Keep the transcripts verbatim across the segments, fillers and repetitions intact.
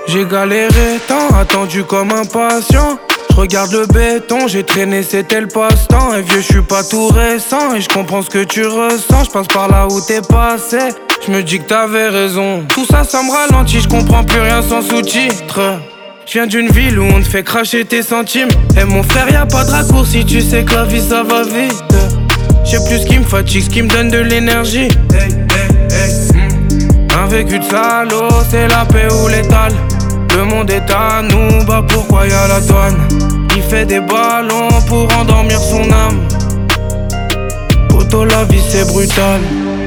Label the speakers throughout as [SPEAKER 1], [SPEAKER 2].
[SPEAKER 1] J'ai galéré tant, attendu comme un patient. J'regarde le béton, j'ai traîné, c'était le passe-temps. Et vieux, j'suis pas tout récent et j'comprends ce que tu ressens. J'passe par là où t'es passé, j'me dis que t'avais raison. Tout ça, ça me ralentit, j'comprends plus rien sans sous-titres. J'viens d'une ville où on te fait cracher tes centimes. Et mon frère, y'a pas de raccourci, tu sais que la vie ça va vite. J'sais plus ce qui me fatigue, ce qui me donne de l'énergie. Hey, hey, hey. Mm. Un vécu de salaud, c'est la paix ou l'étal. Le monde est à nous, bah pourquoi y'a la douane? Il fait des ballons pour endormir son âme. Poto, la vie c'est brutal.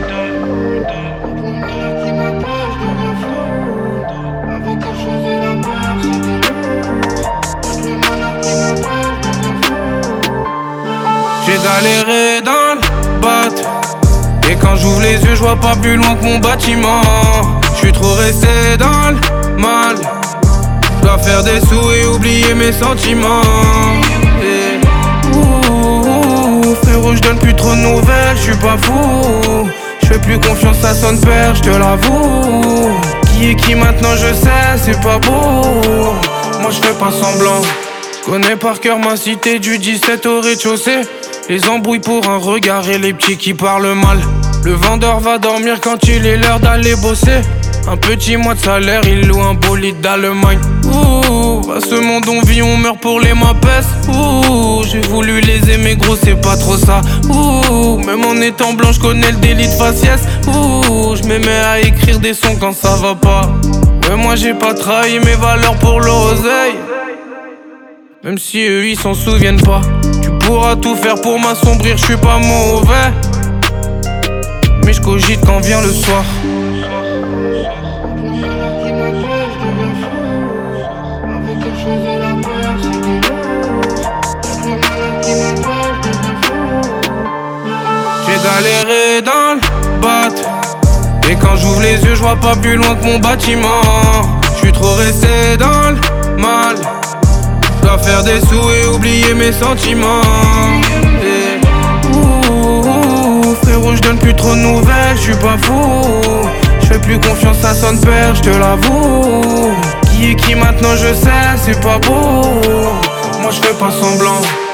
[SPEAKER 1] J'ai galéré dans le bateau. Et quand j'ouvre les yeux, je vois pas plus loin que mon bâtiment. J'suis trop resté dans le mal. J'dois faire des sous et oublier mes sentiments. Et ouh, frérot, j'donne plus trop de nouvelles, j'suis pas fou. J'fais plus confiance à son père, j'te l'avoue. Qui est qui maintenant je sais, c'est pas beau. Moi j'fais pas semblant. J'connais par cœur ma cité du dix-sept au rez-de-chaussée. Les embrouilles pour un regard et les petits qui parlent mal. Le vendeur va dormir quand il est l'heure d'aller bosser. Un petit mois de salaire, il loue un bolide d'Allemagne. Ouh, à ce monde on vit, on meurt pour les mapes. Ouh, j'ai voulu les aimer gros, c'est pas trop ça. Ouh, même en étant blanc, j'connais le délit de faciès. Ouh, j'm'aimais à écrire des sons quand ça va pas. Ouais, moi j'ai pas trahi mes valeurs pour l'oseille. Même si eux ils s'en souviennent pas. Tu pourras tout faire pour m'assombrir, j'suis pas mauvais. Mais j'cogite quand vient le soir. J'ai galéré dans le bateau. Et quand j'ouvre les yeux, je vois pas plus loin que mon bâtiment. J'suis trop resté dans le mal. J'dois faire des sous et oublier mes sentiments. Et ouh, frérot, j'donne plus trop de nouvelles, j'suis pas fou. J'fais plus confiance à son père, j'te l'avoue. Qui est qui maintenant je sais, c'est pas beau. Moi j'fais pas semblant.